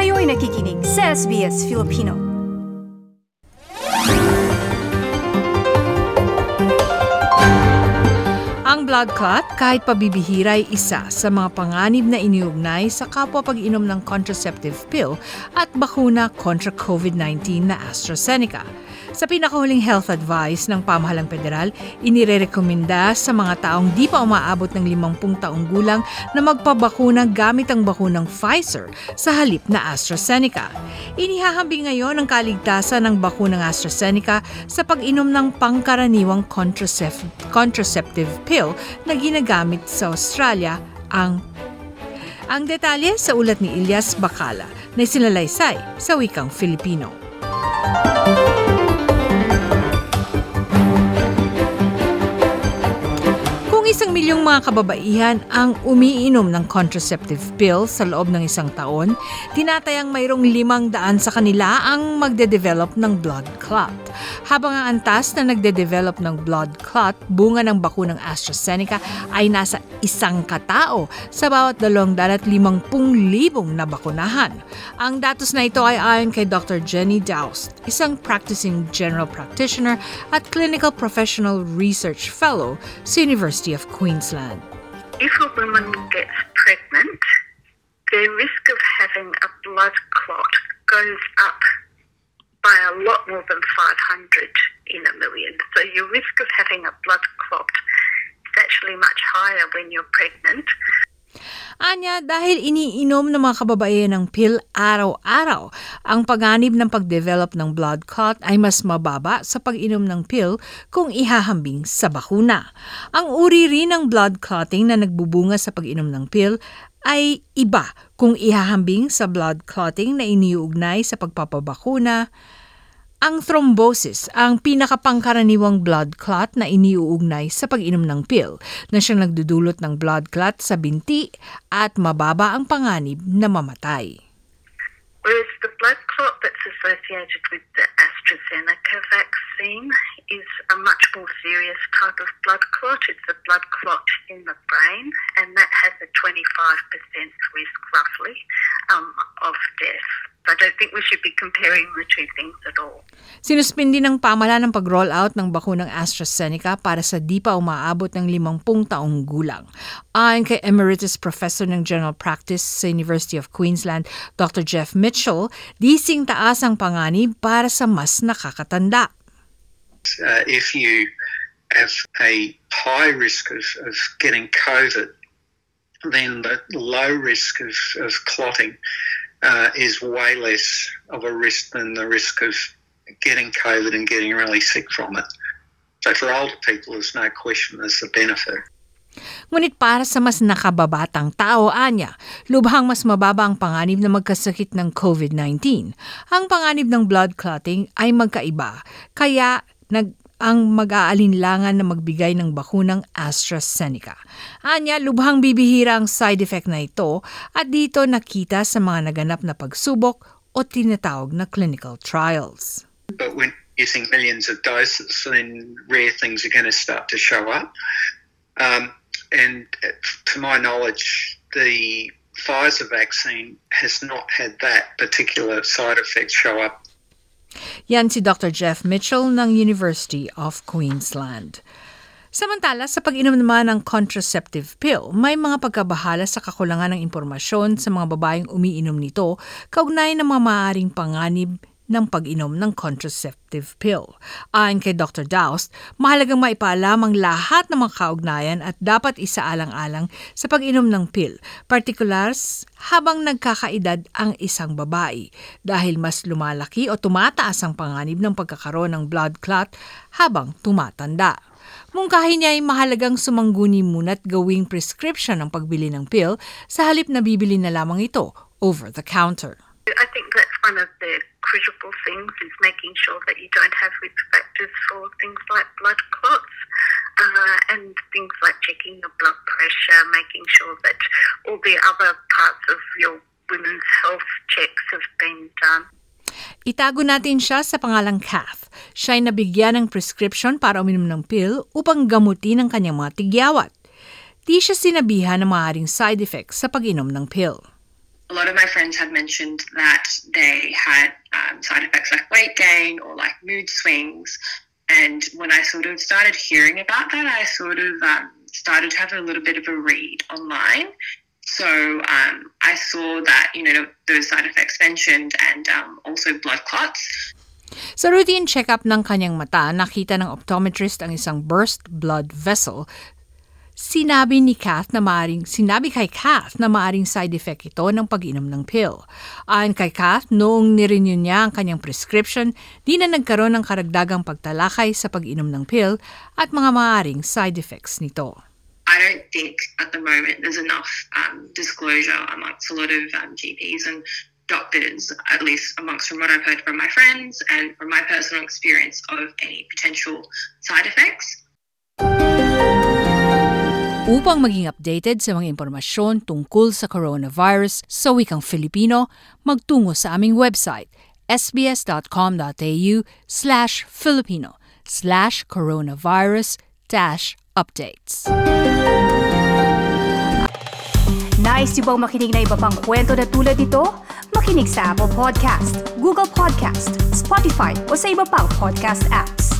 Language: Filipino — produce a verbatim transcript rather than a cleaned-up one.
Kayo'y nakikinig sa S B S Filipino. Ang blood clot, kahit pabibihira, ay isa sa mga panganib na iniugnay sa kapwa pag-inom ng contraceptive pill at bakuna kontra COVID nineteen na AstraZeneca. Sa pinakahuling health advice ng pamahalang federal, inirerekomenda sa mga taong di pa umaabot ng limangpung taong gulang na magpabakuna gamit ang bakunang Pfizer sa halip na AstraZeneca. Inihahambing ngayon ang kaligtasan ng bakunang AstraZeneca sa pag-inom ng pangkaraniwang contracept- contraceptive pill na ginagamit sa Australia. Ang ang detalye sa ulat ni Ilyas Bacala na sinalaysay sa wikang Filipino. Isang milyong mga kababaihan ang umiinom ng contraceptive pill sa loob ng isang taon, tinatayang mayroong limang daan sa kanila ang magde-develop ng blood clot. Habang ang antas na nagde-develop ng blood clot, bunga ng bakunang AstraZeneca ay nasa isang katao sa bawat dalawang daan at limangpung libong na bakunahan. Ang datos na ito ay ayon kay Doctor Jenny Daoust, isang practicing general practitioner at clinical professional research fellow sa University of Queensland. If a woman gets pregnant, their risk of having a blood clot goes up by a lot more than five hundred in a million. So your risk of having a blood clot is actually much higher when you're pregnant. Anya, dahil iniinom ng mga kababaihan ng pill araw-araw, ang panganib ng pag-develop ng blood clot ay mas mababa sa pag-inom ng pill kung ihahambing sa bakuna. Ang uri rin ng blood clotting na nagbubunga sa pag-inom ng pill ay iba kung ihahambing sa blood clotting na iniuugnay sa pagpapabakuna. Ang thrombosis, ang pinakapangkaraniwang blood clot na iniuugnay sa pag-inom ng pill na siyang nagdudulot ng blood clot sa binti at mababa ang panganib na mamatay. Whereas the blood clot that's associated with the AstraZeneca vaccine is a much more serious type of blood clot. It's a blood clot in the brain, and that has a twenty-five percent risk, roughly, um, of death. I don't think we should be comparing the two things at all. Sinuspindi ng pamahalaan ng pag-roll out ng bakunang AstraZeneca para sa di pa umaabot ng limangpung taong gulang. Ayon kay Emeritus Professor ng General Practice sa University of Queensland, Doctor Jeff Mitchell, dising taas ang panganib para sa mas nakakatanda. Uh, if you have a high risk of, of getting COVID, then the low risk of, of clotting Uh, is way less of a risk than the risk of getting COVID and getting really sick from it. So for older people, there's no question there's a benefit. Ngunit para sa mas nakababatang tao, anya, lubhang mas mababa ang panganib na magkasakit ng COVID nineteen. Ang panganib ng blood clotting ay magkaiba, kaya nag ang mag-aalinlangan na magbigay ng bakunang AstraZeneca. Anya, lubhang bibihira ang side effect na ito at dito nakita sa mga naganap na pagsubok o tinatawag na clinical trials. But when using millions of doses, then rare things are going to start to show up. Um, and to my knowledge, the Pfizer vaccine has not had that particular side effect show up. Yan si Doctor Jeff Mitchell ng University of Queensland. Samantala, sa pag-inom naman ng contraceptive pill, may mga pagkabahala sa kakulangan ng impormasyon sa mga babaeng umiinom nito kaugnay ng mga maaaring panganib ng pag-inom ng contraceptive pill. Ayon kay Doctor Daoust, mahalagang maipaalam ang lahat ng mga kaugnayan at dapat isaalang-alang sa pag-inom ng pill, partikular habang nagkakaedad ang isang babae dahil mas lumalaki o tumataas ang panganib ng pagkakaroon ng blood clot habang tumatanda. Mungkahin niya ay mahalagang sumangguni muna't gawing prescription ang pagbili ng pill sa halip na bibili na lamang ito over the counter. I think that's one of the critical things is making sure that you don't have risk factors for things like blood clots uh, and things like checking your blood pressure, making sure that all the other parts of your women's health checks have been done. Itago natin siya sa pangalang Kath. Siya ay nabigyan ng prescription para uminom ng pill upang gamutin ang kanyang mga tigyawat. Di siya sinabihan ng maaaring side effects sa pag-inom ng pill. a lot of my friends had mentioned that they had um, side effects like weight gain or like mood swings. And when I sort of started hearing about that, I sort of um, started to have a little bit of a read online. So um, I saw that, you know, those side effects mentioned and um, also blood clots. Sa routine check-up ng kanyang mata, nakita ng optometrist ang isang burst blood vessel. Sinabi ni Kath na maaring, sinabi kay Kath na maaring side effect ito ng pag-inom ng pill. Ayon kay Kath, noong nirenew niya ang kanyang prescription, di na nagkaroon ng karagdagang pagtalakay sa pag-inom ng pill at mga maaring side effects nito. I don't think at the moment there's enough um, disclosure amongst a lot of um, G Ps and doctors, at least amongst from what I've heard from my friends and from my personal experience of any potential side effects. Upang maging updated sa mga impormasyon tungkol sa coronavirus sa wikang Filipino, magtungo sa aming website sbs.com.au slash Filipino slash coronavirus dash updates. Nice yung bang makinig na iba pang kwento na tulad ito? Makinig sa Apple Podcast, Google Podcast, Spotify o sa iba pang podcast apps.